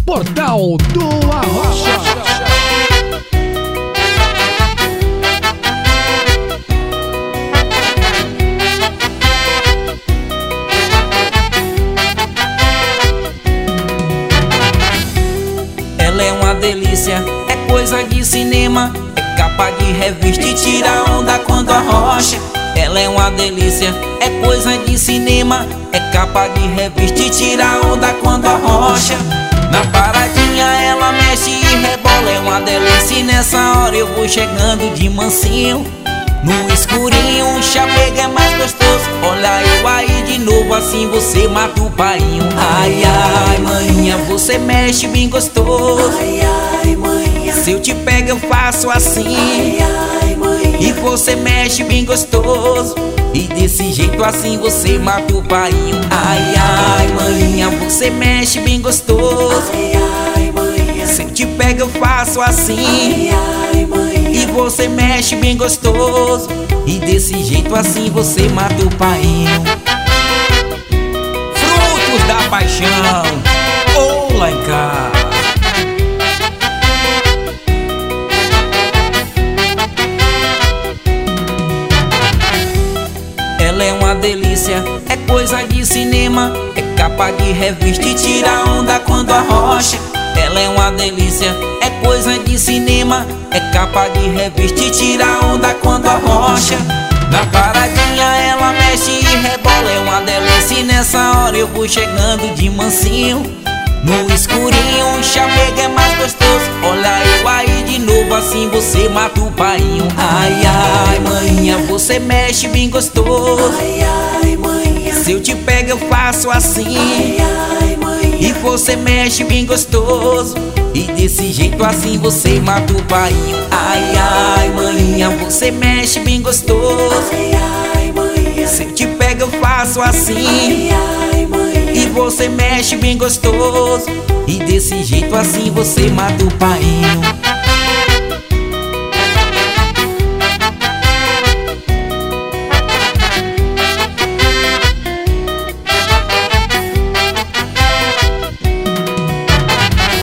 Portal do Arrocha. Ela é uma delícia, é coisa de cinema, é capa de revista e tira onda quando arrocha. Ela é uma delícia, é coisa de cinema, é capa de revista e tira onda quando arrocha. Na paradinha ela mexe e rebola, é uma delícia e nessa hora eu vou chegando de mansinho. No escurinho um chamego é mais gostoso, olha eu aí de novo, assim você mata o painho. Ai, ai, maninha, você mexe bem gostoso. Ai, ai, maninha, se eu te pego eu faço assim. ai, ai, maninha, e você mexe bem gostoso, e desse jeito assim você mata o painho. Ai, ai, maninha, você mexe bem gostoso. ai, ai, maninha, se eu te pego eu faço assim. ai, ai, maninha, e você mexe bem gostoso, e desse jeito assim você mata o painho. Frutos da paixão, ou lá em casa. Ela é uma delícia, é coisa de cinema, é capa de revista e tira onda quando arrocha. Ela é uma delícia, é coisa de cinema, é capa de revista e tira onda quando arrocha. Na paradinha ela mexe e rebola, é uma delícia e nessa hora eu vou chegando de mansinho. No escurinho um chamego é mais gostoso, olha eu aí de novo, assim você mata o painho. Ai, ai, maninha, você mexe bem gostoso. ai, ai, maninha, se eu te pego eu faço assim. ai, ai, maninha, e você mexe bem gostoso, e desse jeito assim você mata o painho. Ai, ai, maninha, você mexe bem gostoso. ai, ai, maninha, se eu te pego eu faço assim. ai, ai, maninha, e você mexe bem gostoso, e desse jeito assim você mata o painho.